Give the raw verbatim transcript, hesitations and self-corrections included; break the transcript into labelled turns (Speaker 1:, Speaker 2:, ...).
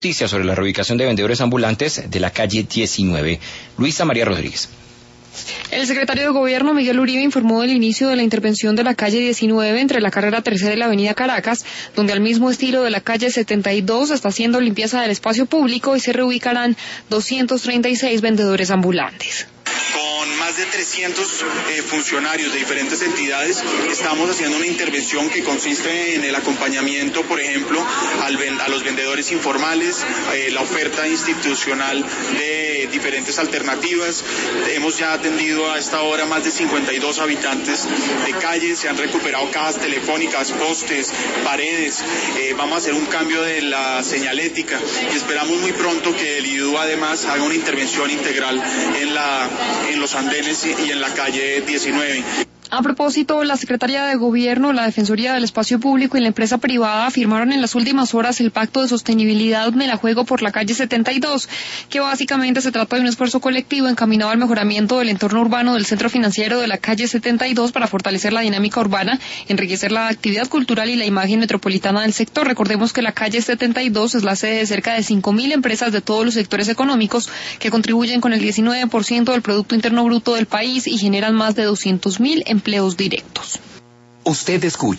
Speaker 1: justicia sobre la reubicación de vendedores ambulantes de la calle diecinueve. Luisa María Rodríguez.
Speaker 2: El secretario de Gobierno, Miguel Uribe, informó del inicio de la intervención de la calle diecinueve entre la carrera tercera y la avenida Caracas, donde al mismo estilo de la calle setenta y dos está haciendo limpieza del espacio público y se reubicarán doscientos treinta y seis vendedores ambulantes.
Speaker 3: Con más de trescientos eh, funcionarios de diferentes entidades estamos haciendo una intervención que consiste en el acompañamiento, por ejemplo, al, a los vendedores informales, eh, la oferta institucional de diferentes alternativas. Hemos ya atendido a esta hora más de cincuenta y dos habitantes de calles, se han recuperado cajas telefónicas, postes, paredes. Eh, vamos a hacer un cambio de la señalética y esperamos muy pronto que el I D U además haga una intervención integral en la en los andenes y en la calle diecinueve.
Speaker 2: A propósito, la Secretaría de Gobierno, la Defensoría del Espacio Público y la empresa privada firmaron en las últimas horas el Pacto de Sostenibilidad Melajuego por la calle setenta y dos, que básicamente se trata de un esfuerzo colectivo encaminado al mejoramiento del entorno urbano del centro financiero de la calle setenta y dos para fortalecer la dinámica urbana, enriquecer la actividad cultural y la imagen metropolitana del sector. Recordemos que la calle setenta y dos es la sede de cerca de cinco mil empresas de todos los sectores económicos que contribuyen con el diecinueve por ciento del Producto Interno Bruto del país y generan más de doscientos mil empleos directos.
Speaker 4: Usted escucha